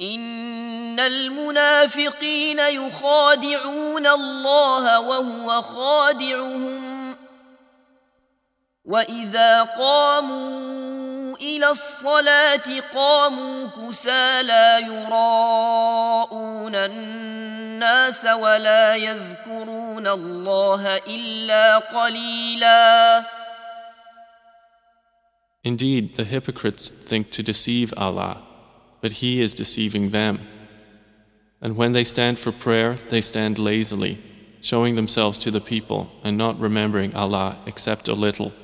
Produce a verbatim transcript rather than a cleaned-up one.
إن المنافقين يخادعون الله وهو خادعهم وإذا قاموا إلى الصلاة قاموا كسالى يراءون الناس ولا يذكرون الله إلا قليلا. Indeed, the hypocrites think to deceive Allah, but He is deceiving them. And when they stand for prayer, they stand lazily, showing themselves to the people and not remembering Allah except a little.